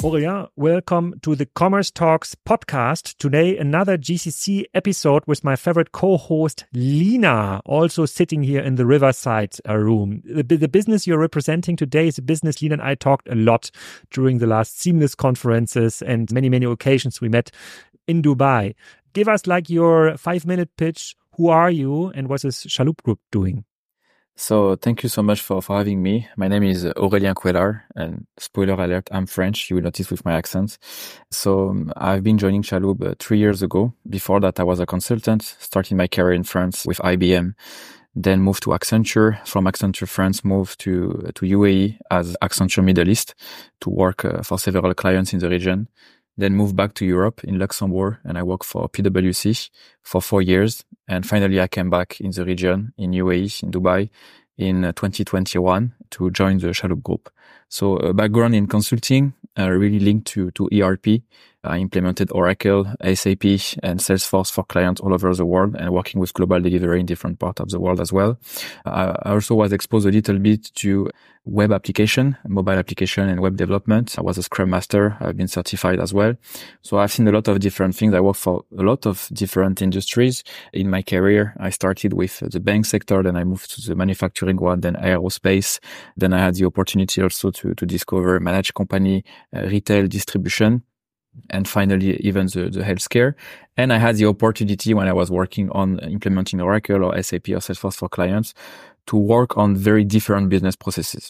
Aurélien, welcome to the Commerce Talks podcast. Today, another GCC episode with my favorite co-host, Lina, also sitting here in the Riverside room. The business you're representing today is a business Lina and I talked a lot during the last Seamless conferences and many, many occasions we met in Dubai. Give us like your 5-minute pitch. Who are you and what is Chalhoub Group doing? So thank you so much for having me. My name is Aurélien Cuéllar, and spoiler alert, I'm French. You will notice with my accent. So I've been joining Chalhoub 3 years ago. Before that, I was a consultant, starting my career in France with IBM, then moved to Accenture. From Accenture France, moved to UAE as Accenture Middle East to work for several clients in the region. Then moved back to Europe in Luxembourg, and I worked for PwC for 4 years. And finally, I came back in the region, in UAE, in Dubai, in 2021 to join the Chalhoub Group. So a background in consulting, really linked to ERP. I implemented Oracle, SAP, and Salesforce for clients all over the world and working with global delivery in different parts of the world as well. I also was exposed a little bit to web application, mobile application and web development. I was a Scrum Master. I've been certified as well. So I've seen a lot of different things. I worked for a lot of different industries in my career. I started with the bank sector, then I moved to the manufacturing one, then aerospace. Then I had the opportunity also to discover managed company, retail distribution, and finally even the healthcare. And I had the opportunity when I was working on implementing Oracle or SAP or Salesforce for clients to work on very different business processes.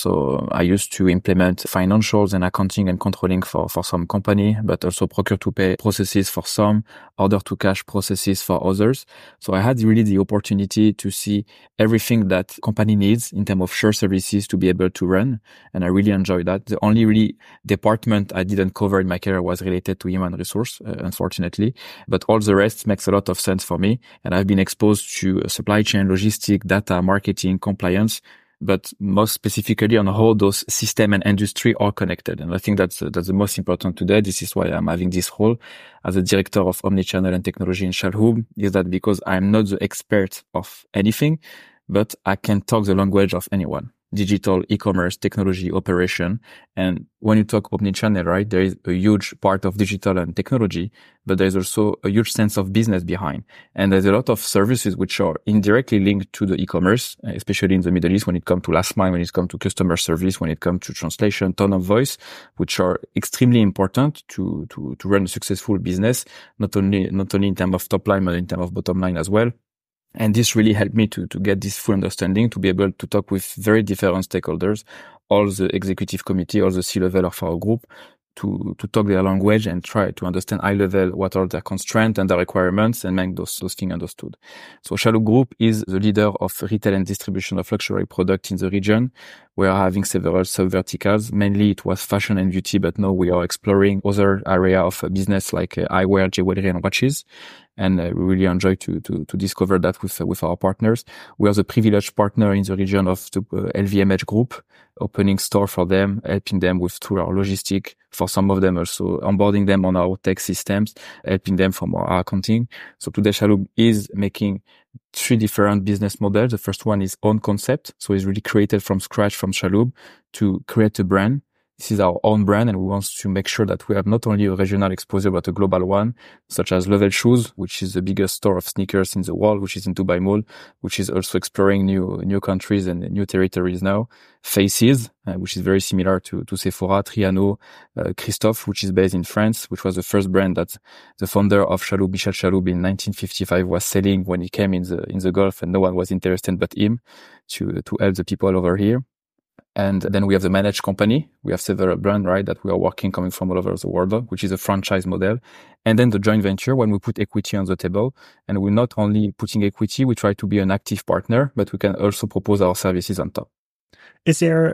So I used to implement financials and accounting and controlling for some company, but also procure to pay processes for some, order to cash processes for others. So I had really the opportunity to see everything that company needs in terms of shared services to be able to run. And I really enjoyed that. The only really department I didn't cover in my career was related to human resource, unfortunately. But all the rest makes a lot of sense for me. And I've been exposed to supply chain, logistics, data, marketing, compliance, but most specifically on how those system and industry are connected. And I think that's the most important today. This is why I'm having this role as a director of omnichannel and technology in Chalhoub, is that because I'm not the expert of anything, but I can talk the language of anyone. Digital, e-commerce, technology, operation. And when you talk omnichannel, right, there is a huge part of digital and technology, but there's also a huge sense of business behind. And there's a lot of services which are indirectly linked to the e-commerce, especially in the Middle East when it comes to last mile, when it comes to customer service, when it comes to translation, tone of voice, which are extremely important to run a successful business, not only in terms of top line, but in terms of bottom line as well. And this really helped me to get this full understanding, to be able to talk with very different stakeholders, all the executive committee, all the C-level of our group, to talk their language and try to understand high level what are their constraints and their requirements and make those things understood. So Chalhoub Group is the leader of retail and distribution of luxury products in the region. We are having several sub-verticals. Mainly it was fashion and beauty, but now we are exploring other area of business like eyewear, jewelry and watches. And we really enjoy to discover that with our partners. We are the privileged partner in the region of the LVMH group, opening store for them, helping them through our logistic. For some of them also onboarding them on our tech systems, helping them from our accounting. So today Chalhoub is making 3 different business models. The first one is own concept. So it's really created from scratch from Chalhoub to create a brand. This is our own brand, and we want to make sure that we have not only a regional exposure, but a global one, such as Level Shoes, which is the biggest store of sneakers in the world, which is in Dubai Mall, which is also exploring new countries and new territories now. Faces, which is very similar to Sephora, Triano, Christophe, which is based in France, which was the first brand that the founder of Chalhoub, Michel Chalhoub, in 1955 was selling when he came in the Gulf, and no one was interested but him to help the people over here. And then we have the managed company. We have several brands, right, that we are working coming from all over the world, which is a franchise model. And then the joint venture, when we put equity on the table, and we're not only putting equity, we try to be an active partner, but we can also propose our services on top. Is there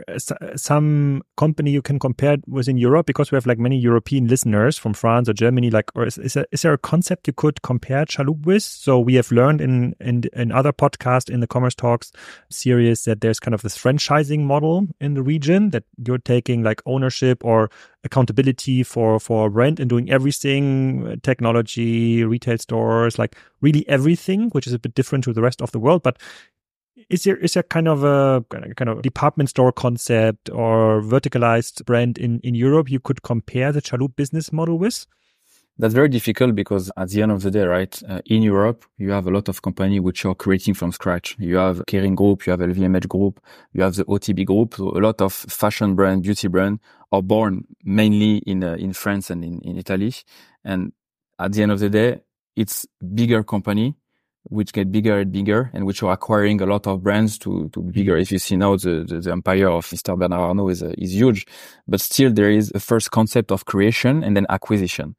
some company you can compare within Europe? Because we have like many European listeners from France or Germany, or is there a concept you could compare Chalhoub with? So we have learned in other podcasts in the Commerce Talks series that there's kind of this franchising model in the region, that you're taking like ownership or accountability for rent and doing everything, technology, retail stores, like really everything, which is a bit different to the rest of the world. But Is there kind of a department store concept or verticalized brand in Europe you could compare the Chalhoub business model with? That's very difficult because at the end of the day, right, in Europe, you have a lot of companies which are creating from scratch. You have Kering Group, you have LVMH Group, you have the OTB Group. So a lot of fashion brand, beauty brand are born mainly in France and in Italy. And at the end of the day, it's bigger company which get bigger and bigger and which are acquiring a lot of brands to be bigger. If you see now the empire of Mr. Bernard Arnault is huge, but still there is a first concept of creation and then acquisition.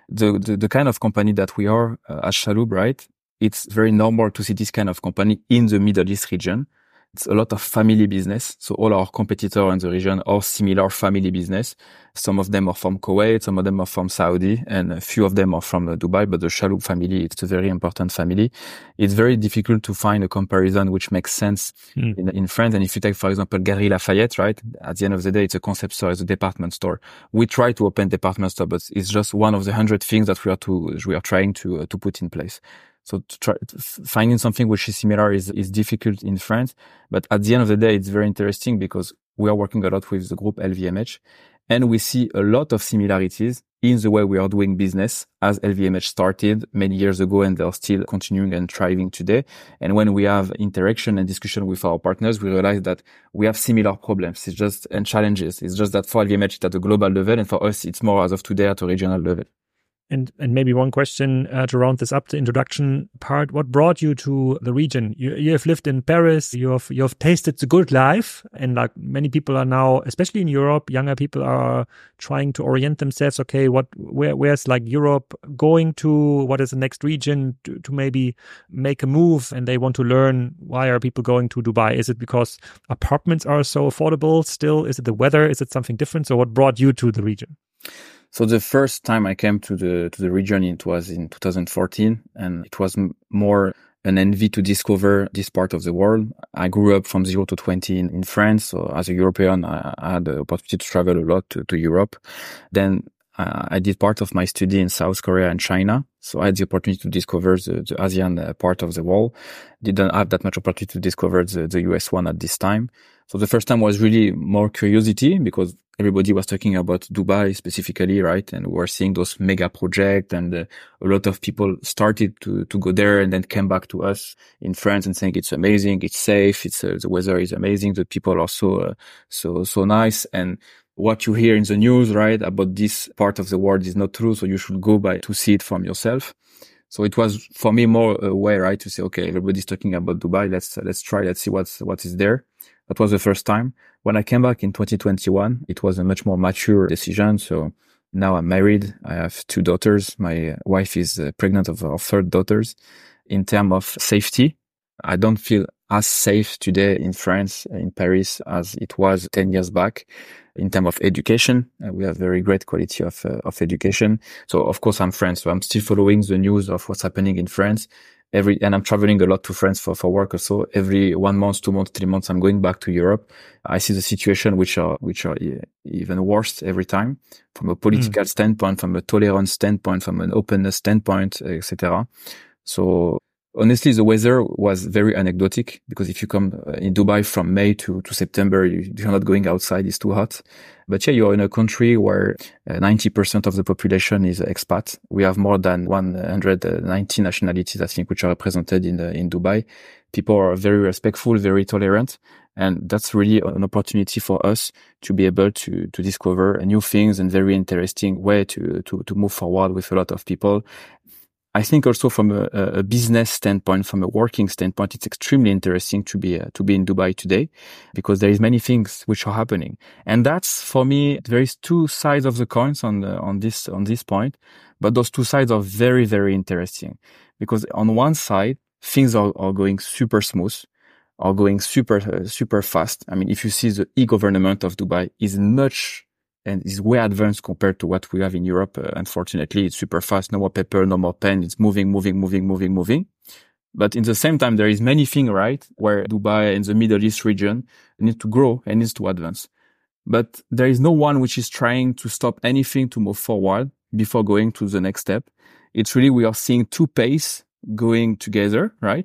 The kind of company that we are at Chalhoub, right? It's very normal to see this kind of company in the Middle East region. It's a lot of family business. So all our competitors in the region are similar family business. Some of them are from Kuwait, some of them are from Saudi, and a few of them are from Dubai. But the Chalhoub family, it's a very important family. It's very difficult to find a comparison which makes sense in France. And if you take, for example, Galeries Lafayette, right? At the end of the day, it's a concept store, it's a department store. We try to open department store, but it's just one of the 100 things that we are trying to put in place. So finding something which is similar is difficult in France. But at the end of the day, it's very interesting because we are working a lot with the group LVMH and we see a lot of similarities in the way we are doing business as LVMH started many years ago and they're still continuing and thriving today. And when we have interaction and discussion with our partners, we realize that we have similar problems. And challenges. It's just that for LVMH, it's at a global level and for us, it's more as of today at a regional level. And maybe one question to round this up, the introduction part. What brought you to the region? You have lived in Paris. You have tasted the good life, and like many people are now, especially in Europe, younger people are trying to orient themselves. Okay, where's like Europe going to? What is the next region to maybe make a move? And they want to learn, why are people going to Dubai? Is it because apartments are so affordable still? Is it the weather? Is it something different? So what brought you to the region? So the first time I came to the region, it was in 2014, and it was more an envy to discover this part of the world. I grew up from 0 to 20 in France. So as a European, I had the opportunity to travel a lot to Europe. Then I did part of my study in South Korea and China. So I had the opportunity to discover the ASEAN part of the world. Didn't have that much opportunity to discover the US one at this time. So the first time was really more curiosity because everybody was talking about Dubai specifically, right? And we were seeing those mega projects and a lot of people started to go there and then came back to us in France and saying it's amazing, it's safe, the weather is amazing, the people are so nice. And what you hear in the news, right, about this part of the world is not true. So you should go to see it from yourself. So it was for me more a way, right, to say, okay, everybody's talking about Dubai. Let's try. Let's see what is there. That was the first time. When I came back in 2021, it was a much more mature decision. So now I'm married. I have 2 daughters. My wife is pregnant of our 3rd daughters. In terms of safety, I don't feel as safe today in France, in Paris, as it was 10 years back. In terms of education, we have very great quality of education. So of course I'm French, so I'm still following the news of what's happening in France. And I'm traveling a lot to France for work also. Every 1 month, 2 months, 3 months, I'm going back to Europe. I see the situation which are even worse every time from a political standpoint, from a tolerance standpoint, from an openness standpoint, etc. So honestly, the weather was very anecdotic because if you come in Dubai from May to September, you're not going outside. It's too hot. But yeah, you're in a country where 90% of the population is expat. We have more than 190 nationalities, I think, which are represented in Dubai. People are very respectful, very tolerant. And that's really an opportunity for us to be able to discover new things and very interesting way to move forward with a lot of people. I think also from a business standpoint, from a working standpoint, it's extremely interesting to be in Dubai today because there is many things which are happening. And that's, for me, there is 2 sides of the coins on this point, but those 2 sides are very, very interesting because on one side, things are going super smooth, are going super fast. I mean, if you see the e-government of Dubai is way advanced compared to what we have in Europe. Unfortunately, it's super fast. No more paper, no more pen. It's moving. But in the same time, there is many things, right, where Dubai and the Middle East region need to grow and needs to advance. But there is no one which is trying to stop anything to move forward before going to the next step. It's really, we are seeing 2 pace going together, right?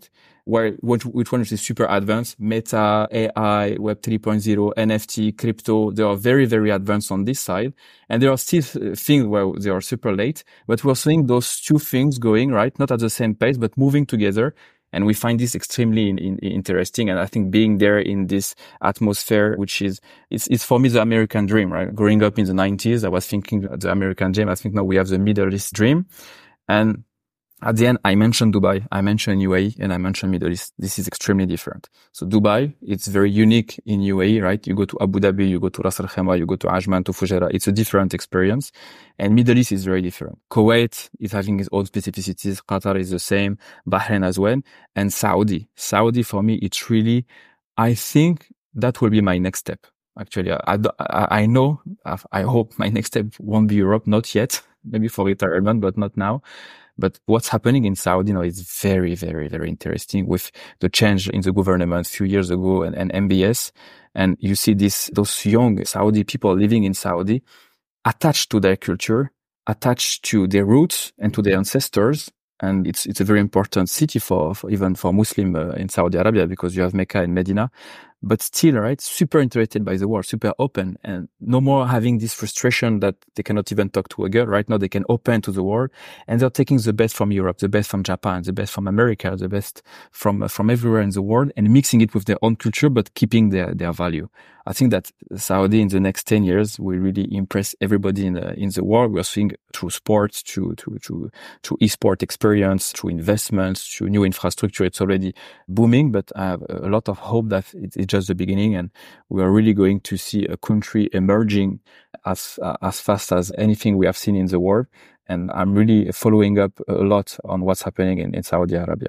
which one is super advanced? Meta, AI, Web 3.0, NFT, crypto. They are very, very advanced on this side. And there are still things where they are super late, but we're seeing those two things going, right? Not at the same pace, but moving together. And we find this extremely interesting. And I think being there in this atmosphere, which is, it's for me the American dream, right? Growing up in the 90s, I was thinking the American dream. I think now we have the Middle East dream. And at the end, I mentioned Dubai, I mentioned UAE, and I mentioned Middle East. This is extremely different. So Dubai, it's very unique in UAE, right? You go to Abu Dhabi, you go to Ras Al Khaimah, you go to Ajman, to Fujairah. It's a different experience. And Middle East is very different. Kuwait is having its own specificities. Qatar is the same. Bahrain as well. And Saudi for me, it's really, I think that will be my next step. Actually, I know, I hope my next step won't be Europe, not yet. Maybe for retirement, but not now. But what's happening in Saudi now is very, very, very interesting with the change in the government a few years ago and MBS. And you see those young Saudi people living in Saudi attached to their culture, attached to their roots and to their ancestors. And it's a very important city for even for Muslim in Saudi Arabia, because you have Mecca and Medina. But still, right, super interested by the world, super open, and no more having this frustration that they cannot even talk to a girl. Right now, they can open to the world, and they're taking the best from Europe, the best from Japan, the best from America, the best from everywhere in the world, and mixing it with their own culture, but keeping their value. I think that Saudi in the next 10 years will really impress everybody in the world. We're seeing through sports, through e-sport experience, through investments, through new infrastructure. It's already booming, but I have a lot of hope that it's just the beginning, and we are really going to see a country emerging as fast as anything we have seen in the world. And I'm really following up a lot on what's happening in Saudi Arabia.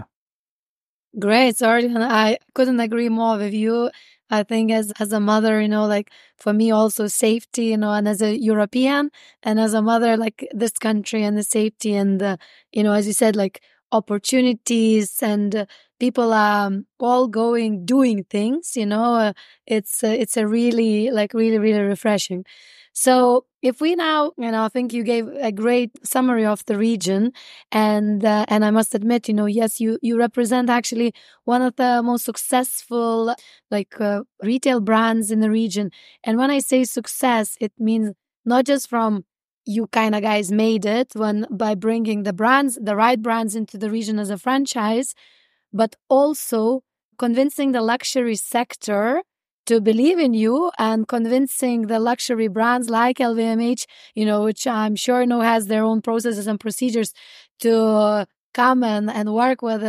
Great. Sorry, I couldn't agree more with you. I think as a mother, like for me also safety, and as a European and as a mother, like this country and the safety and, as you said, like opportunities and people are all doing things, it's a really, really refreshing. So if we now, I think you gave a great summary of the region, and I must admit, yes, you represent actually one of the most successful retail brands in the region. And when I say success, it means not just from you kind of guys made it by bringing the right brands into the region as a franchise, but also convincing the luxury sector to believe in you and convincing the luxury brands like LVMH, which I'm sure has their own processes and procedures to come and work with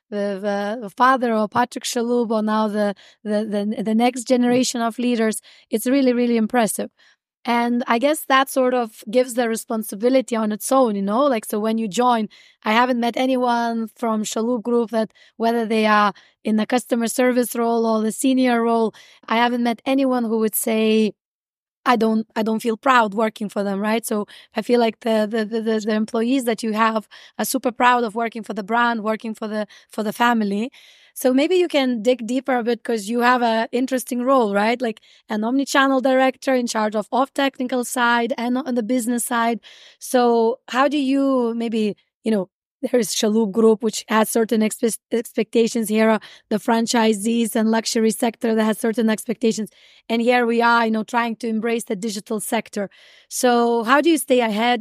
the father of Patrick Chalhoub, or now the next generation of leaders. It's really, really impressive. And I guess that sort of gives the responsibility on its own, so when you join, I haven't met anyone from Chalhoub Group that, whether they are in the customer service role or the senior role, I haven't met anyone who would say, I don't feel proud working for them, right? So I feel like the employees that you have are super proud of working for the brand, working for the family. So maybe you can dig deeper a bit, because you have an interesting role, right? Like an omnichannel director in charge of technical side and on the business side. So how do you maybe, there's Chalhoub Group, which has certain expectations. Here are the franchisees and luxury sector that has certain expectations. And here we are, trying to embrace the digital sector. So how do you stay ahead?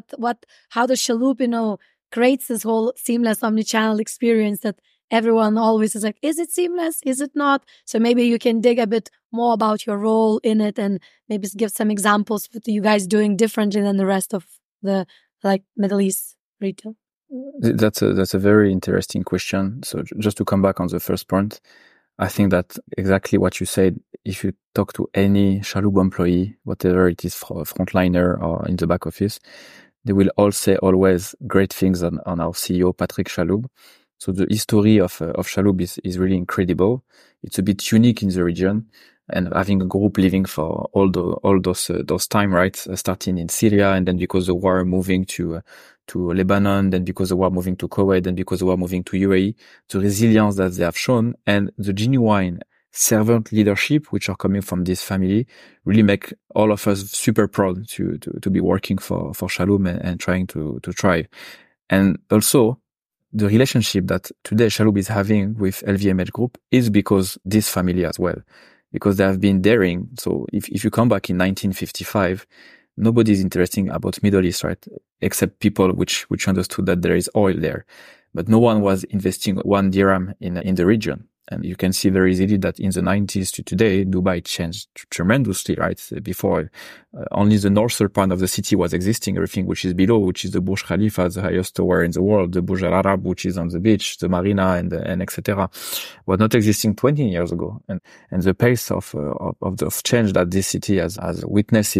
How does Chalhoub, creates this whole seamless omnichannel experience that everyone always is like, is it seamless? Is it not? So maybe you can dig a bit more about your role in it and maybe give some examples what you guys doing differently than the rest of the Middle East retail. That's a very interesting question. So just to come back on the first point, I think that exactly what you said, if you talk to any Chalhoub employee, whatever it is, frontliner or in the back office, they will all say always great things on our CEO, Patrick Chalhoub. So the history of Chalhoub is really incredible. It's a bit unique in the region, and having a group living for all those time, right? Starting in Syria, and then because the war moving to Lebanon, then because the war moving to Kuwait, then because the war moving to UAE, the resilience that they have shown and the genuine servant leadership, which are coming from this family, really make all of us super proud to be working for Chalhoub and trying to thrive. And also, the relationship that today Chalhoub is having with LVMH Group is because this family as well, because they have been daring. So if you come back in 1955, nobody is interested about Middle East, right? Except people which understood that there is oil there, but no one was investing 1 dirham in the region. And you can see very easily that in the 90s to today, Dubai changed tremendously, right? Before, only the northern part of the city was existing. Everything which is below, which is the Burj Khalifa, the highest tower in the world, the Burj Al Arab, which is on the beach, the marina and etc., was not existing 20 years ago. And the pace of change that this city has witnessed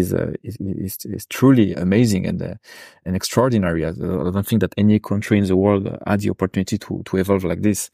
is truly amazing and extraordinary. I don't think that any country in the world had the opportunity to evolve like this.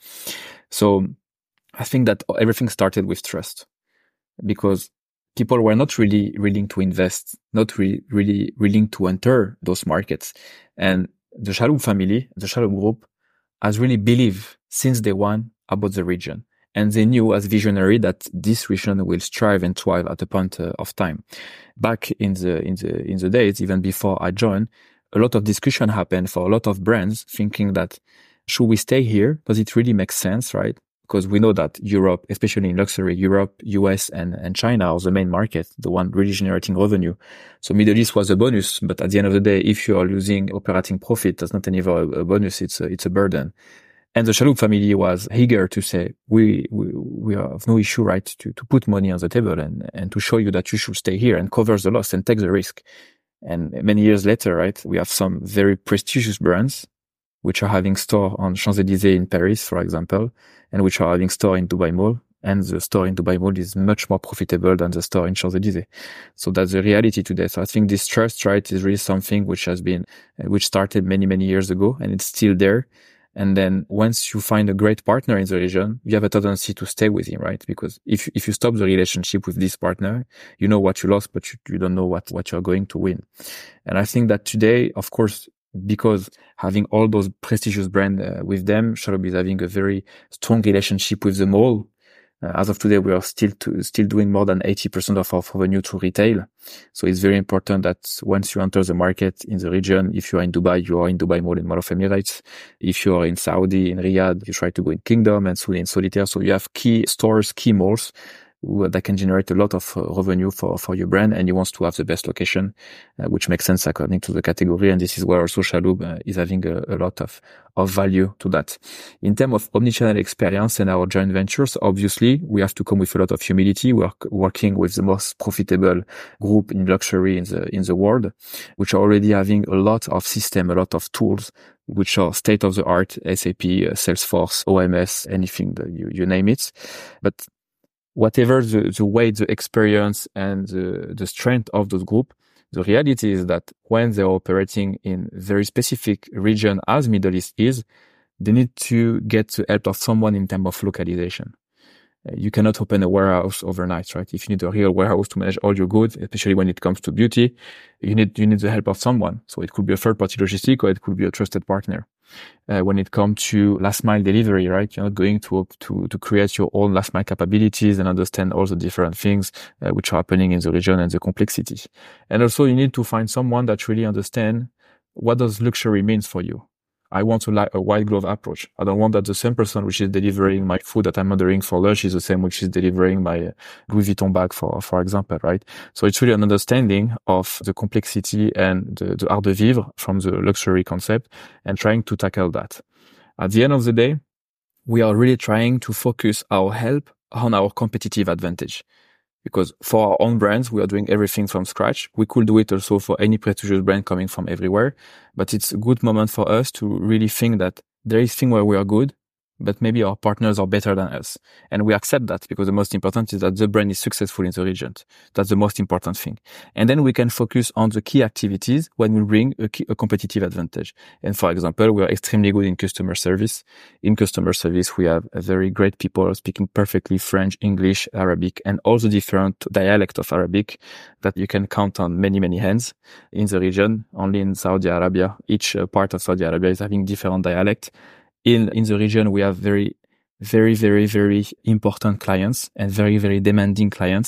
So I think that everything started with trust, because people were not really willing to invest, not really willing to enter those markets. And the Chalhoub family, the Chalhoub Group, has really believed since day one about the region. And they knew as visionary that this region will strive and thrive at a point of time. Back in the days, even before I joined, a lot of discussion happened for a lot of brands thinking that, should we stay here? Does it really make sense, right? Because we know that Europe, especially in luxury, Europe, US and China are the main market, the one really generating revenue. So Middle East was a bonus, but at the end of the day, if you are losing operating profit, that's not anymore a bonus, it's a burden. And the Chalhoub family was eager to say, we have no issue, right, to put money on the table and to show you that you should stay here and cover the loss and take the risk. And many years later, right, we have some very prestigious brands which are having store on Champs-Élysées in Paris, for example, and which are having store in Dubai Mall. And the store in Dubai Mall is much more profitable than the store in Champs-Élysées. So that's the reality today. So I think this trust, right, is really something which started many, many years ago, and it's still there. And then once you find a great partner in the region, you have a tendency to stay with him, right? Because if you stop the relationship with this partner, you know what you lost, but you don't know what you're going to win. And I think that today, of course, because having all those prestigious brands with them, Chalhoub is having a very strong relationship with them all. As of today, we are still doing more than 80% of our revenue through retail. So it's very important that once you enter the market in the region, if you are in Dubai, you are in Dubai Mall, in Mall of Emirates. If you are in Saudi, in Riyadh, you try to go in Kingdom and soon in Solitaire. So you have key stores, key malls that can generate a lot of revenue for your brand, and you want to have the best location, which makes sense according to the category. And this is where also Chalhoub is having a lot of value to that. In terms of omnichannel experience and our joint ventures, obviously we have to come with a lot of humility. We're working with the most profitable group in luxury in the world, which are already having a lot of system, a lot of tools, which are state of the art, SAP, Salesforce, OMS, anything that you name it. But whatever the weight, the experience, and the strength of those group, the reality is that when they're operating in very specific region as Middle East is, they need to get the help of someone in terms of localization. You cannot open a warehouse overnight, right? If you need a real warehouse to manage all your goods, especially when it comes to beauty, you need the help of someone. So it could be a third-party logistic, or it could be a trusted partner. When it comes to last mile delivery, right? You're not going to create your own last mile capabilities and understand all the different things which are happening in the region and the complexity. And also you need to find someone that really understands what does luxury means for you. I want a white glove approach. I don't want that the same person which is delivering my food that I'm ordering for lunch is the same which is delivering my Louis Vuitton bag, for example, right? So it's really an understanding of the complexity and the art de vivre from the luxury concept and trying to tackle that. At the end of the day, we are really trying to focus our help on our competitive advantage. Because for our own brands, we are doing everything from scratch. We could do it also for any prestigious brand coming from everywhere. But it's a good moment for us to really think that there is thing where we are good, but maybe our partners are better than us. And we accept that, because the most important is that the brand is successful in the region. That's the most important thing. And then we can focus on the key activities when we bring a competitive advantage. And for example, we are extremely good in customer service. In customer service, we have a very great people speaking perfectly French, English, Arabic, and all the different dialects of Arabic that you can count on many, many hands in the region. Only in Saudi Arabia, each part of Saudi Arabia is having different dialects. In the region, we have very, very, very, very important clients and very, very demanding clients.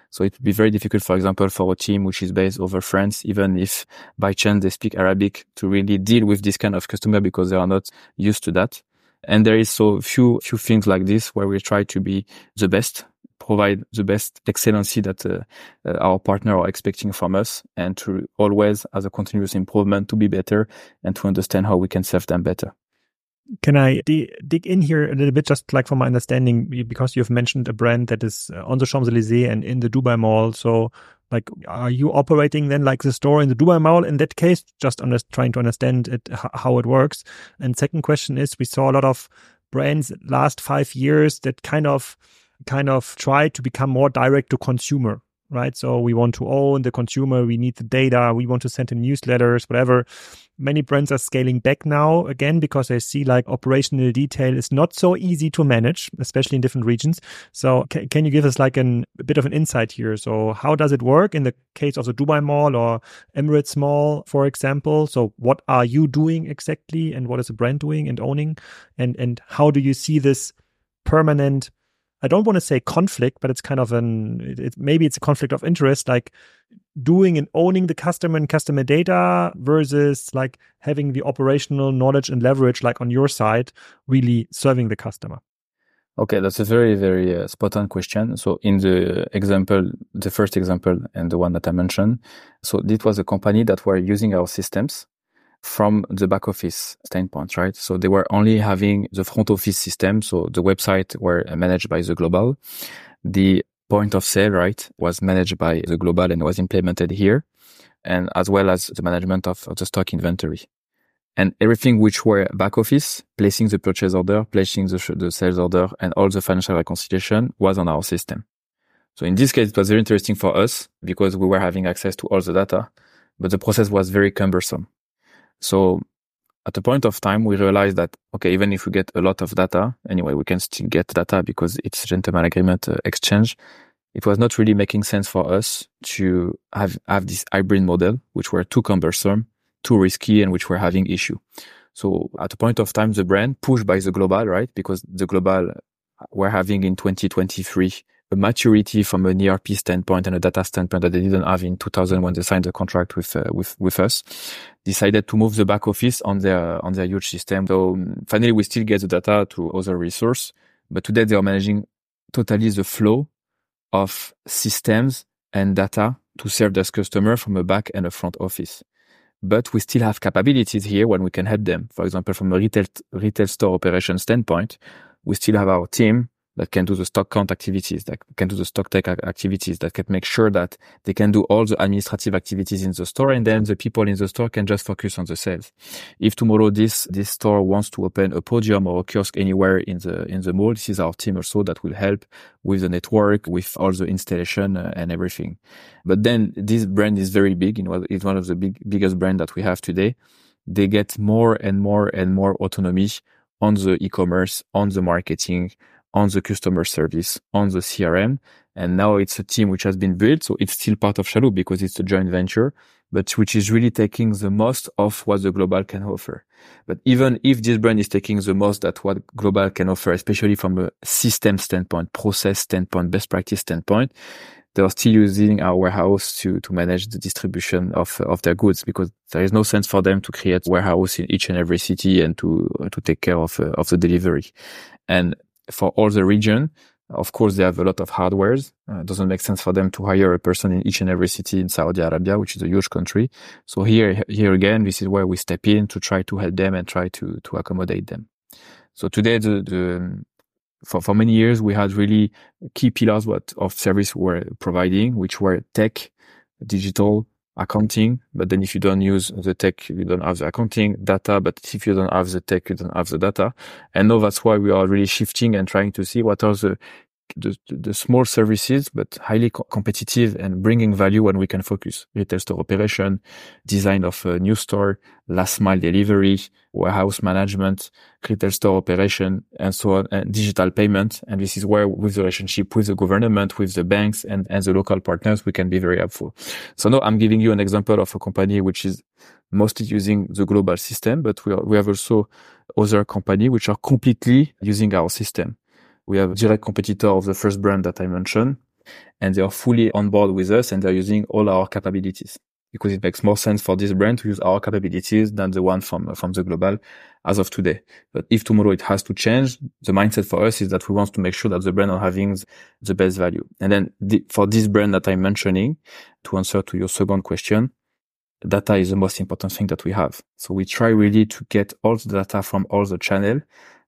So it would be very difficult, for example, for a team which is based over France, even if by chance they speak Arabic, to really deal with this kind of customer because they are not used to that. And there is so few things like this where we try to be the best, provide the best excellency that our partner are expecting from us, and to always, as a continuous improvement, to be better and to understand how we can serve them better. Can I dig in here a little bit, just like from my understanding, because you've mentioned a brand that is on the Champs-Élysées and in the Dubai Mall. So like, are you operating then like the store in the Dubai Mall in that case? Just trying to understand it, how it works. And second question is, we saw a lot of brands last 5 years that kind of try to become more direct to consumer, right? So we want to own the consumer, we need the data, we want to send in newsletters, whatever. Many brands are scaling back now again because they see like operational detail is not so easy to manage, especially in different regions. So can you give us like a bit of an insight here? So how does it work in the case of the Dubai Mall or Emirates Mall, for example? So what are you doing exactly, and what is the brand doing and owning? And how do you see this permanent, I don't want to say conflict, but it's kind of maybe it's a conflict of interest, like doing and owning the customer and customer data versus like having the operational knowledge and leverage, like on your side, really serving the customer? Okay, that's a very, very spot on question. So in the first example and the one that I mentioned, so this was a company that were using our systems from the back office standpoint, right? So they were only having the front office system. So the website were managed by the global. The point of sale, right, was managed by the global and was implemented here, and as well as the management of the stock inventory. And everything which were back office, placing the purchase order, placing the sales order, and all the financial reconciliation was on our system. So in this case, it was very interesting for us because we were having access to all the data, but the process was very cumbersome. So at a point of time, we realized that, okay, even if we get a lot of data, anyway, we can still get data because it's a gentleman agreement exchange. It was not really making sense for us to have this hybrid model, which were too cumbersome, too risky, and which were having issue. So at a point of time, the brand pushed by the global, right? Because the global were having in 2023 a maturity from an ERP standpoint and a data standpoint that they didn't have in 2000 when they signed the contract with us, decided to move the back office on their huge system. So finally, we still get the data to other resource, but today they are managing totally the flow of systems and data to serve this customer from a back and a front office. But we still have capabilities here when we can help them. For example, from a retail store operation standpoint, we still have our team that can do the stock count activities, that can do the stock take activities, that can make sure that they can do all the administrative activities in the store, and then the people in the store can just focus on the sales. If tomorrow this store wants to open a podium or a kiosk anywhere in the mall, this is our team also that will help with the network, with all the installation and everything. But then this brand is very big. It's one of the biggest brands that we have today. They get more and more and more autonomy on the e-commerce, on the marketing, on the customer service, on the CRM. And now it's a team which has been built. So it's still part of Chalhoub because it's a joint venture, but which is really taking the most of what the global can offer. But even if this brand is taking the most at what global can offer, especially from a system standpoint, process standpoint, best practice standpoint, they are still using our warehouse to manage the distribution of their goods, because there is no sense for them to create warehouse in each and every city and to take care of the delivery. And for all the region, of course, they have a lot of hardwares. It doesn't make sense for them to hire a person in each and every city in Saudi Arabia, which is a huge country. So here again, this is where we step in to try to help them and try to accommodate them. So today, for many years, we had really key pillars of service we're providing, which were tech, digital, accounting. But then if you don't use the tech, you don't have the accounting, data. But if you don't have the tech, you don't have the data. And now that's why we are really shifting and trying to see what are the small services, but highly competitive and bringing value when we can focus. Retail store operation, design of a new store, last mile delivery, warehouse management, retail store operation, and so on, and digital payment. And this is where, with the relationship with the government, with the banks and the local partners, we can be very helpful. So now I'm giving you an example of a company which is mostly using the global system, but we have also other companies which are completely using our system. We have a direct competitor of the first brand that I mentioned. and they are fully on board with us and they're using all our capabilities because it makes more sense for this brand to use our capabilities than the one from the global as of today. But if tomorrow it has to change, the mindset for us is that we want to make sure that the brand are having the best value. And then for this brand that I'm mentioning, to answer to your second question, data is the most important thing that we have. So we try really to get all the data from all the channel.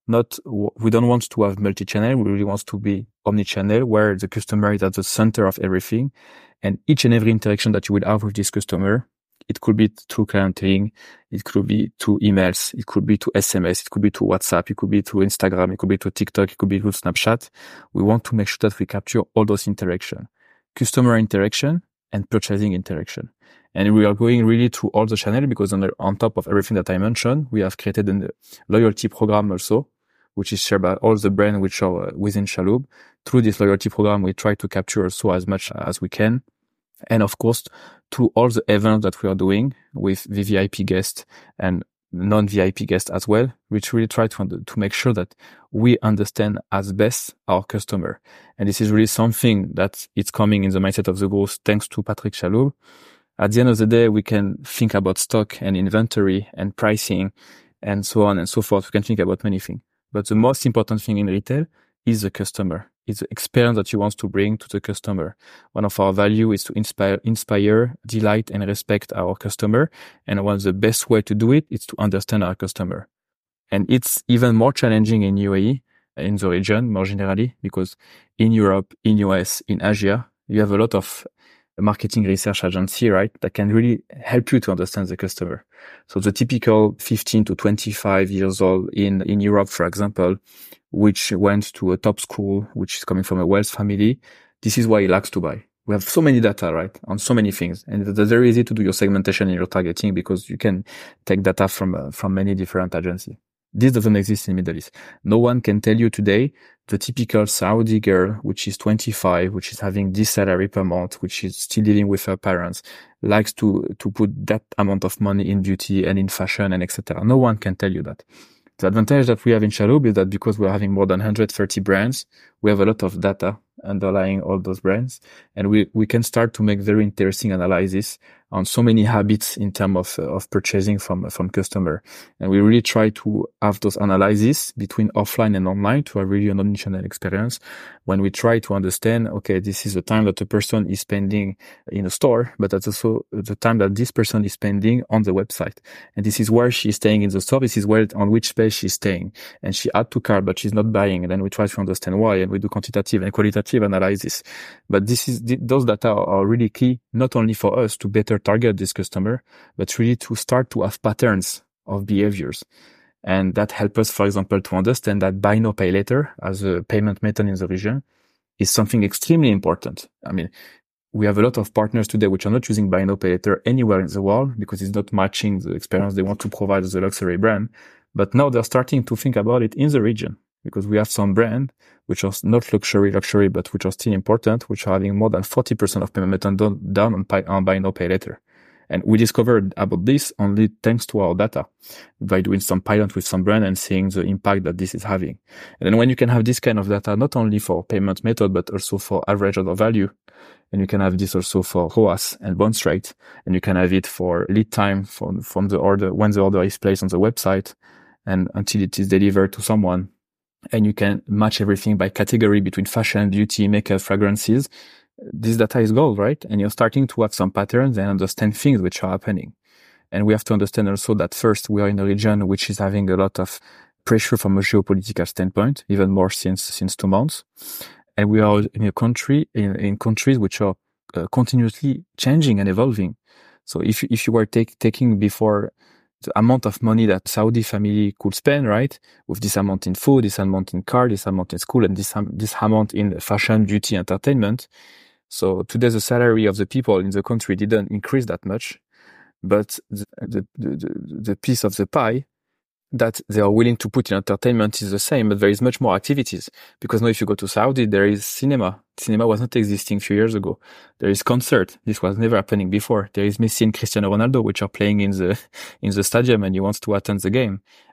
We don't want to have multi-channel. We really want to be omni-channel where the customer is at the center of everything. And each and every interaction that you will have with this customer, it could be through clienteling, it could be through emails, it could be to SMS, it could be to WhatsApp, it could be to Instagram, it could be to TikTok, it could be to Snapchat. We want to make sure that we capture all those interactions, customer interaction and purchasing interaction. And we are going really through all the channels because on top of everything that I mentioned, we have created a loyalty program also, which is shared by all the brands which are within Chalhoub. Through this loyalty program, we try to capture also as much as we can. And of course, through all the events that we are doing with VVIP guests and non-VIP guests as well, which really try to make sure that we understand as best our customer. And this is really something that it's coming in the mindset of the growth thanks to Patrick Chalhoub. At the end of the day, we can think about stock and inventory and pricing and so on and so forth. We can think about many things. But the most important thing in retail is the customer. It's the experience that you want to bring to the customer. One of our values is to inspire, delight, and respect our customer. And one of the best way to do it is to understand our customer. And it's even more challenging in UAE, in the region more generally, because in Europe, in US, in Asia, you have a lot of marketing research agency, right, that can really help you to understand the customer. So the typical 15 to 25 years old in Europe, for example, which went to a top school, which is coming from a wealth family, this is why he likes to buy. We have so many data, right, on so many things. And it's very easy to do your segmentation and your targeting because you can take data from many different agencies. This doesn't exist in the Middle East. No one can tell you today the typical Saudi girl, which is 25, which is having this salary per month, which is still living with her parents, likes to put that amount of money in beauty and in fashion and etc. No one can tell you that. The advantage that we have in Chalhoub is that because we're having more than 130 brands, we have a lot of data underlying all those brands. And we can start to make very interesting analysis on so many habits in terms of purchasing from customer. And we really try to have those analyses between offline and online to have really an omnichannel experience when we try to understand, okay, this is the time that the person is spending in a store, but that's also the time that this person is spending on the website. And this is where she's staying in the store. This is where, on which space she's staying. And she add to cart, but she's not buying. And then we try to understand why. And we do quantitative and qualitative analysis. But those data are really key, not only for us to better target this customer, but really to start to have patterns of behaviors. And that helps us, for example, to understand that buy now, pay later as a payment method in the region is something extremely important. I mean, we have a lot of partners today which are not using buy now, pay later anywhere in the world because it's not matching the experience they want to provide as a luxury brand. But now they're starting to think about it in the region because we have some brands which are not luxury, but which are still important, which are having more than 40% of payment method done on buy now, pay later. And we discovered about this only thanks to our data by doing some pilot with some brand and seeing the impact that this is having. And then when you can have this kind of data, not only for payment method, but also for average order value, and you can have this also for ROAS and bounce rate, and you can have it for lead time from the order, when the order is placed on the website and until it is delivered to someone. And you can match everything by category between fashion, beauty, makeup, fragrances. This data is gold, right? And you're starting to have some patterns and understand things which are happening. And we have to understand also that first, we are in a region which is having a lot of pressure from a geopolitical standpoint, even more since 2 months. And we are in a country, in countries which are continuously changing and evolving. So if you were taking before the amount of money that Saudi family could spend, right? With this amount in food, this amount in car, this amount in school, and this amount in fashion, beauty, entertainment. So today the salary of the people in the country didn't increase that much, but the piece of the pie that they are willing to put in entertainment is the same, but there is much more activities. Because now if you go to Saudi, there is cinema. Cinema was not existing a few years ago. There is concert. This was never happening before. There is Messi and Cristiano Ronaldo, which are playing in the stadium and you want to attend the game.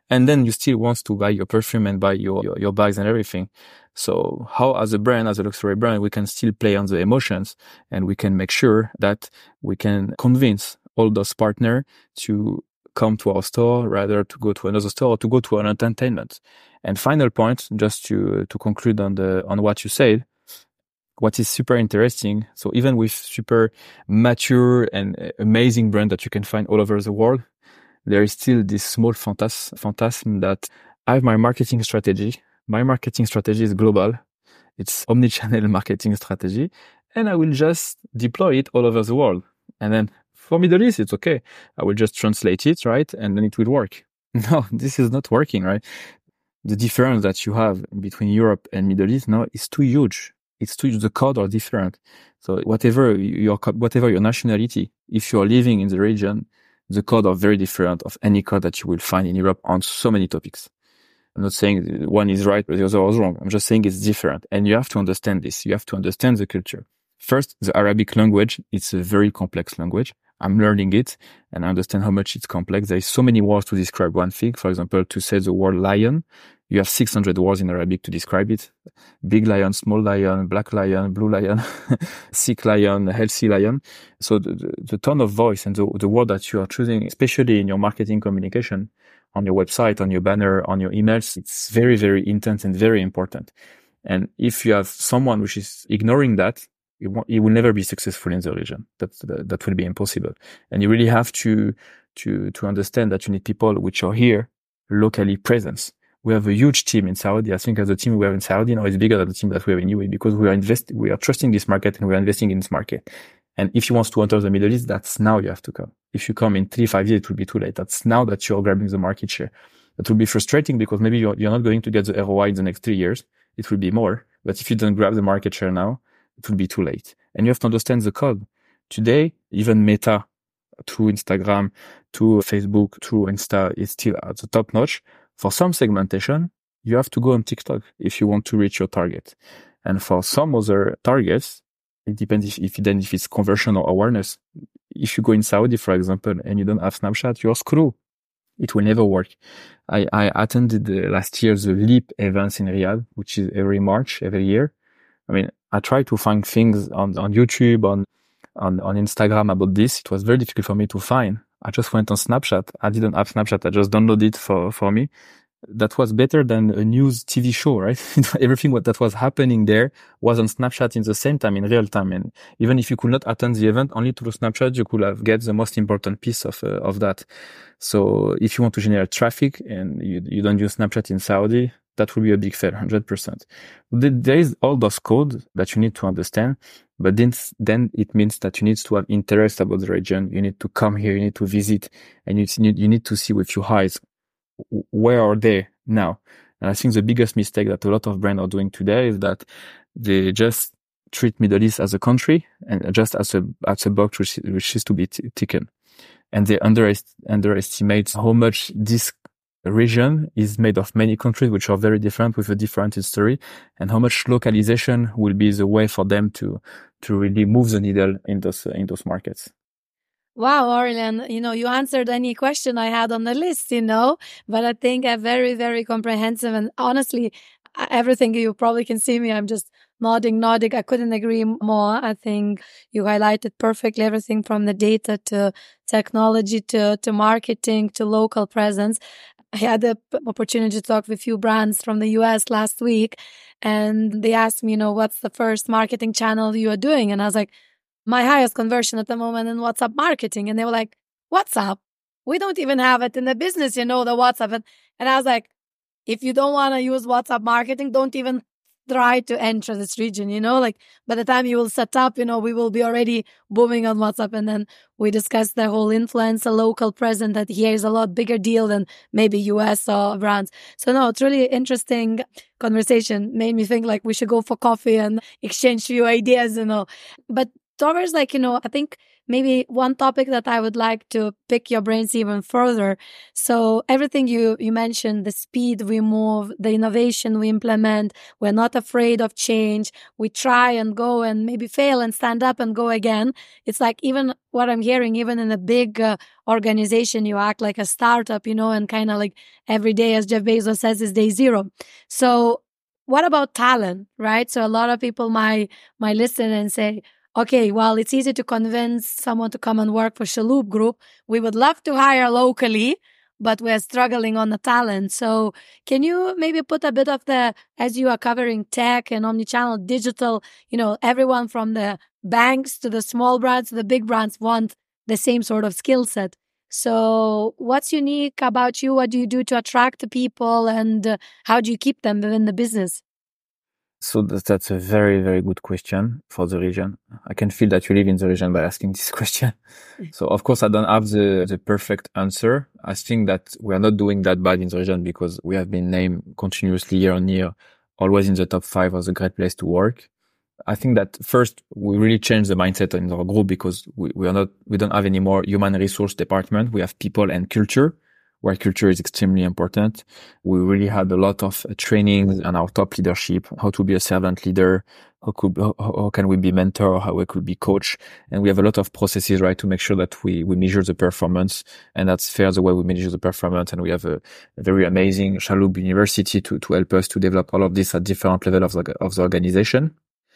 And then you still want to buy your perfume and buy your bags and everything. So how, as a brand, as a luxury brand, we can still play on the emotions, and we can make sure that we can convince all those partners to come to our store rather to go to another store or to go to an entertainment. And final point, just to conclude on what you said, what is super interesting. So even with super mature and amazing brand that you can find all over the world, there is still this small phantasm that I have my marketing strategy. My marketing strategy is global. It's omni-channel marketing strategy, and I will just deploy it all over the world. And then for Middle East, it's okay. I will just translate it, right? And then it will work. No, this is not working, right? The difference that you have between Europe and Middle East now is too huge. It's too huge. The code are different. So whatever your nationality, if you are living in the region, the code are very different of any code that you will find in Europe on so many topics. I'm not saying one is right or the other is wrong. I'm just saying it's different. And you have to understand this. You have to understand the culture. First, the Arabic language, it's a very complex language. I'm learning it and I understand how much it's complex. There is so many words to describe one thing. For example, to say the word lion, you have 600 words in Arabic to describe it. Big lion, small lion, black lion, blue lion, sick lion, healthy lion. So the tone of voice and the word that you are choosing, especially in your marketing communication, on your website, on your banner, on your emails, it's very, very intense and very important. And if you have someone which is ignoring that, you will never be successful in the region. That will be impossible. And you really have to understand that you need people which are here locally present. We have a huge team in Saudi. I think the team we have in Saudi now is bigger than the team that we have in UAE because we are trusting this market and we are investing in this market. And if you want to enter the Middle East, that's now you have to come. If you come in 3-5 years, it will be too late. That's now that you're grabbing the market share. That will be frustrating because maybe you're not going to get the ROI in the next 3 years. It will be more. But if you don't grab the market share now, it will be too late. And you have to understand the code. Today, even Meta, through Instagram, through Facebook, through Insta, is still at the top notch. For some segmentation, you have to go on TikTok if you want to reach your target. And for some other targets, it depends if it's conversion or awareness. If you go in Saudi, for example, and you don't have Snapchat, you're screwed. It will never work. I attended last year the LEAP events in Riyadh, which is every March, every year. I mean, I try to find things on YouTube, on Instagram about this. It was very difficult for me to find. I just went on Snapchat. I didn't have Snapchat. I just downloaded it for me. That was better than a news TV show, right? Everything that was happening there was on Snapchat in the same time, in real time. And even if you could not attend the event, only through Snapchat, you could have get the most important piece of that. So if you want to generate traffic and you don't use Snapchat in Saudi, that will be a big fail, 100%. There is all those codes that you need to understand, but then it means that you need to have interest about the region. You need to come here, you need to visit, and you need to see with your eyes, where are they now? And I think the biggest mistake that a lot of brands are doing today is that they just treat Middle East as a country and just as a box which is to be taken. And they underestimate how much this region is made of many countries which are very different with a different history, and how much localization will be the way for them to really move the needle in those markets. Wow, Aurélien, you answered any question I had on the list, but I think a very, very comprehensive, and honestly, everything, you probably can see me, I'm just nodding. I couldn't agree more. I think you highlighted perfectly everything from the data to technology to marketing to local presence. I had the opportunity to talk with a few brands from the US last week, and they asked me, what's the first marketing channel you are doing? And I was like, my highest conversion at the moment in WhatsApp marketing. And they were like, WhatsApp? We don't even have it in the business, the WhatsApp. And I was like, if you don't want to use WhatsApp marketing, don't even try to enter this region, by the time you will set up, we will be already booming on WhatsApp. And then we discussed the whole influencer local presence that here is a lot bigger deal than maybe US or brands. So no, it's really interesting conversation. Made me think like we should go for coffee and exchange few ideas, But towards like, I think maybe one topic that I would like to pick your brains even further. So everything you mentioned, the speed we move, the innovation we implement, we're not afraid of change. We try and go and maybe fail and stand up and go again. It's like even what I'm hearing, even in a big organization, you act like a startup, and kind of like every day, as Jeff Bezos says, is day zero. So what about talent, right? So a lot of people might listen and say, okay, well, it's easy to convince someone to come and work for Chalhoub Group. We would love to hire locally, but we're struggling on the talent. So can you maybe put a bit of as you are covering tech and omnichannel digital, everyone from the banks to the small brands to the big brands want the same sort of skill set. So what's unique about you? What do you do to attract the people, and how do you keep them within the business? So that's a very, very good question for the region. I can feel that you live in the region by asking this question. So of course, I don't have the perfect answer. I think that we are not doing that bad in the region because we have been named continuously year on year, always in the top 5 as a great place to work. I think that first we really changed the mindset in our group because we don't have any more human resource department. We have people and culture, where culture is extremely important. We really had a lot of training on our top leadership, how to be a servant leader, how can we be mentor, how we could be coach. And we have a lot of processes, right, to make sure that we measure the performance. And that's fair the way we measure the performance. And we have a very amazing Chalhoub University to help us to develop all of this at different levels of the organization.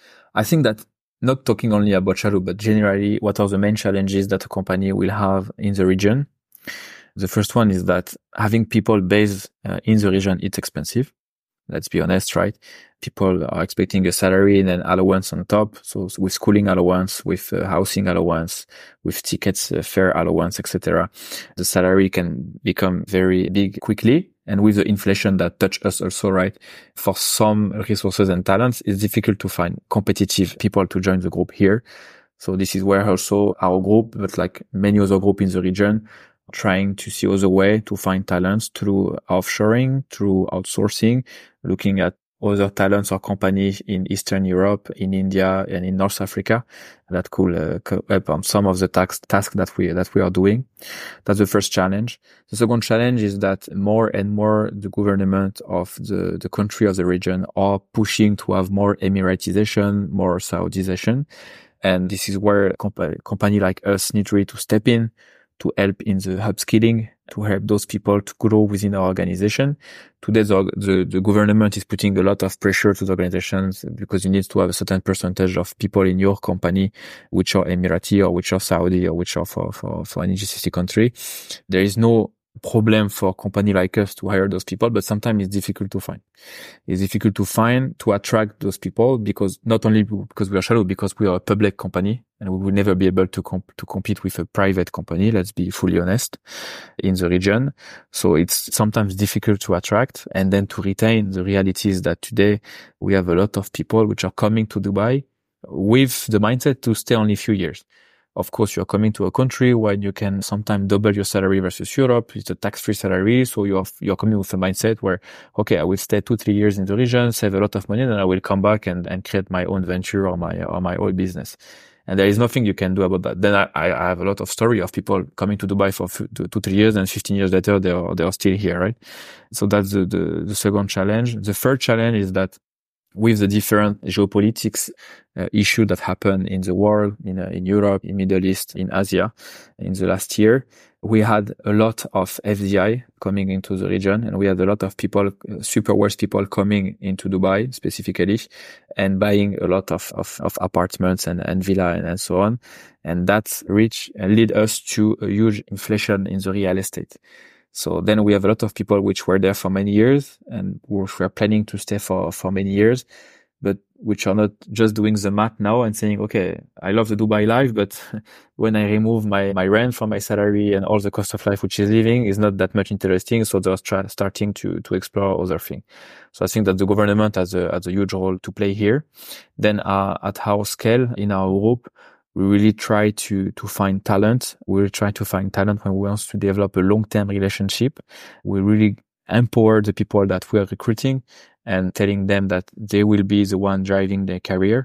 I think that not talking only about Chalhoub, but generally, what are the main challenges that a company will have in the region? The first one is that having people based in the region, it's expensive. Let's be honest, right? People are expecting a salary and an allowance on top. So with schooling allowance, with housing allowance, with tickets, fare allowance, etc., the salary can become very big quickly. And with the inflation that touch us also, right? For some resources and talents, it's difficult to find competitive people to join the group here. So this is where also our group, but like many other groups in the region, trying to see other way to find talents through offshoring, through outsourcing, looking at other talents or companies in Eastern Europe, in India, and in North Africa that could help on some of the tasks that we are doing. That's the first challenge. The second challenge is that more and more the government of the country of the region are pushing to have more Emiratization, more Saudization. And this is where a company like us need really to step in, to help in the upskilling, to help those people to grow within our organization. Today, the government is putting a lot of pressure to the organizations because you need to have a certain percentage of people in your company which are Emirati or which are Saudi or which are for any GCC country. There is no problem for a company like us to hire those people, but sometimes it's difficult to find. It's difficult to find, to attract those people because not only because we are Chalhoub, because we are a public company and we will never be able to compete with a private company. Let's be fully honest in the region. So it's sometimes difficult to attract and then to retain. The reality is that today we have a lot of people which are coming to Dubai with the mindset to stay only a few years. Of course, you're coming to a country where you can sometimes double your salary versus Europe. It's a tax-free salary. So you're coming with a mindset where, okay, I will stay 2-3 years in the region, save a lot of money, and then I will come back and create my own venture or my own business. And there is nothing you can do about that. Then I have a lot of story of people coming to Dubai for 2-3 years and 15 years later, they are still here, right? So that's the second challenge. The third challenge is that with the different geopolitics issue that happened in the world, in Europe, in Middle East, in Asia, in the last year, we had a lot of FDI coming into the region, and we had a lot of people, super wealthy people coming into Dubai specifically, and buying a lot of apartments and villa and so on, and that lead us to a huge inflation in the real estate. So then we have a lot of people which were there for many years and which were planning to stay for many years, but which are not just doing the math now and saying, okay, I love the Dubai life, but when I remove my rent from my salary and all the cost of life which is living is not that much interesting. So they're starting to explore other things. So I think that the government has a huge role to play here. Then at our scale in our group, we really try to find talent. We try to find talent when we want to develop a long-term relationship. We really empower the people that we are recruiting and telling them that they will be the one driving their career.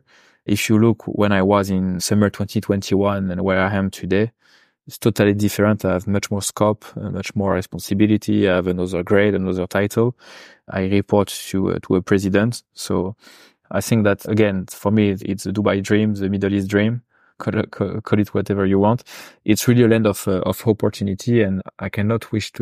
if you look when I was in summer 2021 and where I am today, it's totally different. I have much more scope, much more responsibility. I have another grade, another title. I report to a president. So I think that, again, for me, it's the Dubai dream, the Middle East dream. Call it whatever you want. It's really a land of opportunity, and I cannot but wish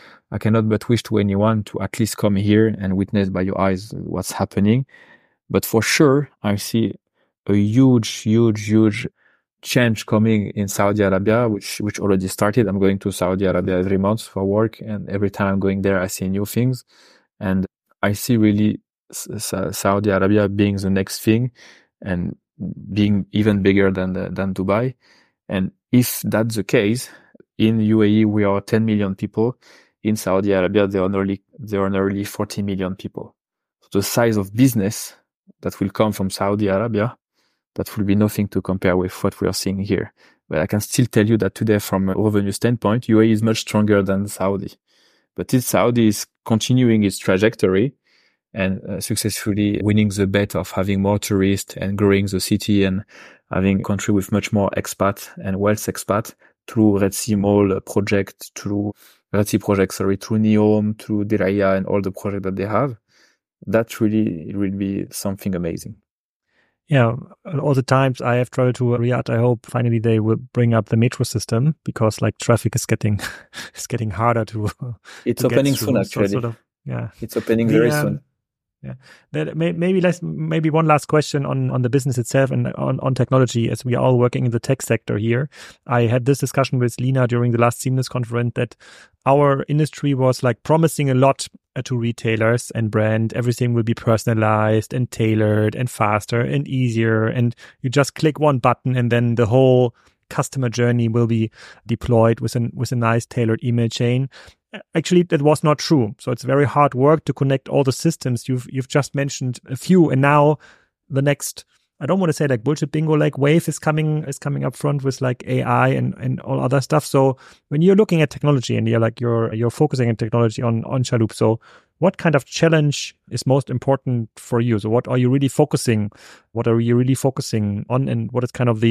to anyone to at least come here and witness by your eyes what's happening. But for sure, I see a huge change coming in Saudi Arabia, which already started. I'm going to Saudi Arabia every month for work, and every time I'm going there, I see new things, and I see really Saudi Arabia being the next thing, and being even bigger than Dubai. And if that's the case, in UAE we are 10 million people. In Saudi Arabia there are nearly 40 million people. So the size of business that will come from Saudi Arabia, that will be nothing to compare with what we are seeing here. But I can still tell you that today, from a revenue standpoint, UAE is much stronger than Saudi. But Saudi is continuing its trajectory and successfully winning the bet of having more tourists and growing the city and having a country with much more expat and wealth expat through Red Sea Mall project, through NEOM, through Diriyah and all the projects that they have. That really will be something amazing. Yeah, all the times I have traveled to Riyadh, I hope finally they will bring up the metro system, because like traffic is getting harder to. It's opening soon, actually. Yeah, it's opening very soon. Yeah, maybe one last question on the business itself and on technology, as we are all working in the tech sector here. I had this discussion with Lina during the last Seamless conference that our industry was like promising a lot to retailers and brand. Everything will be personalized and tailored and faster and easier, and you just click one button and then the whole customer journey will be deployed with a nice tailored email chain. Actually, that was not true. So it's very hard work to connect all the systems. You've just mentioned a few, and now the next, I don't want to say like bullshit bingo, like wave is coming up front with like AI and all other stuff. So when you're looking at technology and you're focusing on technology on Chalhoub, so what kind of challenge is most important for you? So what are you really focusing? What are you really focusing on? And what is kind of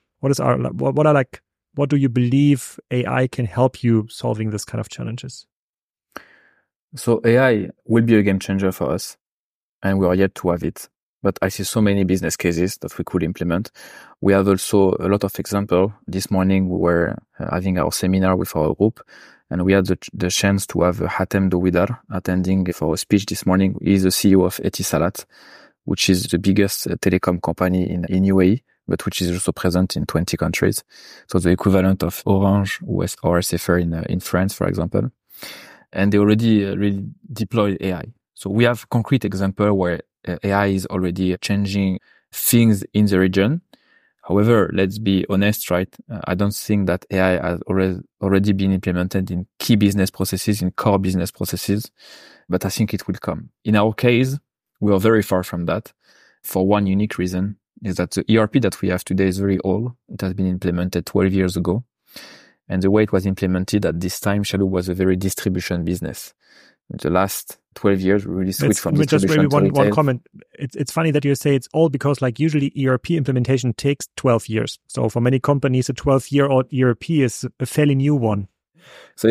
what do you believe AI can help you solving this kind of challenges? So AI will be a game changer for us, and we are yet to have it. But I see so many business cases that we could implement. We have also a lot of examples. This morning we were having our seminar with our group, and we had the chance to have Hatem Douidar attending for a speech this morning. He is the CEO of Etisalat, which is the biggest telecom company in UAE, but which is also present in 20 countries. So the equivalent of Orange or SFR in France, for example. And they already really deployed AI. So we have concrete example where AI is already changing things in the region. However, let's be honest, right? I don't think that AI has already been implemented in key business processes, in core business processes, but I think it will come. In our case, we are very far from that for one unique reason, is that the ERP that we have today is very old. It has been implemented 12 years ago. And the way it was implemented at this time, Chalhoub was a very distribution business. In the last 12 years, we really switched from distribution to retail. One comment. It's funny that you say it's old, because like usually ERP implementation takes 12 years. So for many companies, a 12-year-old ERP is a fairly new one. So,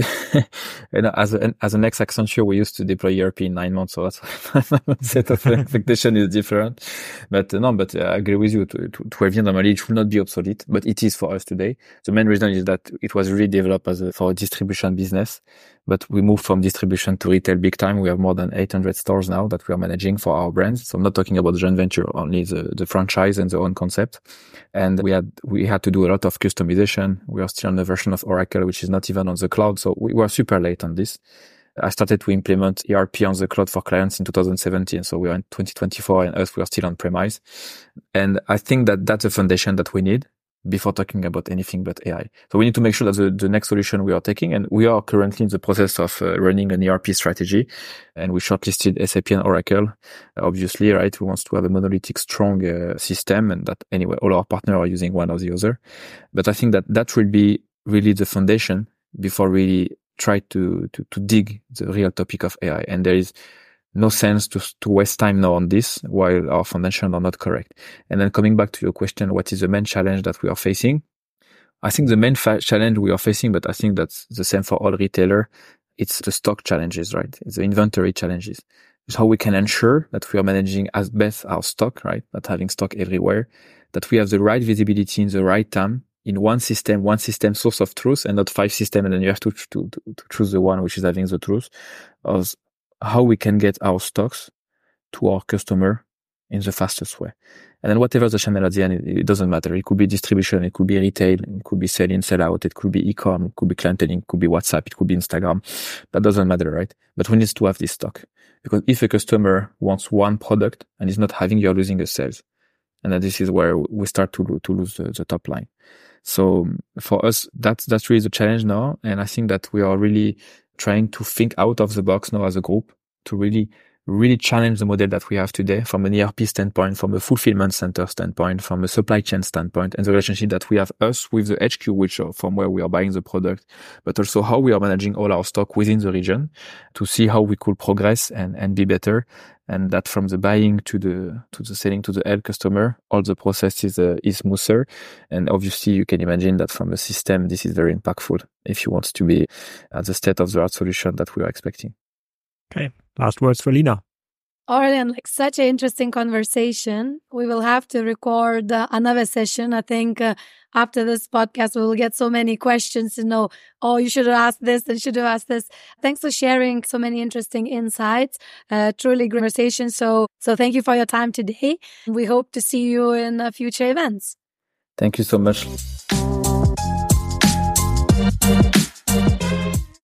as an ex-Accenture, we used to deploy ERP in 9 months. So that's set of expectation is different. But I agree with you. 12 years normally it should not be obsolete, but it is for us today. The main reason is that it was really developed for a distribution business, but we moved from distribution to retail big time. We have more than 800 stores now that we are managing for our brands. So I'm not talking about the joint venture, only the franchise and the own concept. And we had to do a lot of customization. We are still on the version of Oracle, which is not even on the cloud. So we were super late on this. I started to implement ERP on the cloud for clients in 2017. So we are in 2024, and us, we are still on premise. And I think that that's a foundation that we need before talking about anything but AI. So we need to make sure that the next solution we are taking, and we are currently in the process of running an ERP strategy, and we shortlisted SAP and Oracle. Obviously, right, we want to have a monolithic, strong system, and that anyway, all our partners are using one or the other. But I think that will be really the foundation before really try to dig the real topic of AI. And there is no sense to waste time now on this while our foundations are not correct. And then coming back to your question, what is the main challenge that we are facing? I think the main challenge we are facing, but I think that's the same for all retailers, it's the stock challenges, right? It's the inventory challenges. It's how we can ensure that we are managing as best our stock, right? Not having stock everywhere, that we have the right visibility in the right time in one system source of truth, and not 5 systems, and then you have to choose the one which is having the truth of how we can get our stocks to our customer in the fastest way. And then whatever the channel at the end, it doesn't matter. It could be distribution, it could be retail, it could be sell-in, sell-out, it could be e-com, it could be clienteling, it could be WhatsApp, it could be Instagram. That doesn't matter, right? But we need to have this stock. Because if a customer wants one product and is not having, you're losing the sales. And then this is where we start to lose the top line. So for us, that's really the challenge now. And I think that we are really trying to think out of the box now as a group to really challenge the model that we have today from an ERP standpoint, from a fulfillment center standpoint, from a supply chain standpoint, and the relationship that we have us with the HQ, which are from where we are buying the product, but also how we are managing all our stock within the region to see how we could progress and be better. And that from the buying to the selling to the end customer, all the process is smoother. And obviously you can imagine that from a system, this is very impactful if you want to be at the state of the art solution that we are expecting. Okay. Last words for Lina. Aurélien, like such an interesting conversation. We will have to record another session. I think after this podcast, we will get so many questions to know, oh, you should have asked this and should have asked this. Thanks for sharing so many interesting insights. Truly great conversation. So thank you for your time today. We hope to see you in future events. Thank you so much.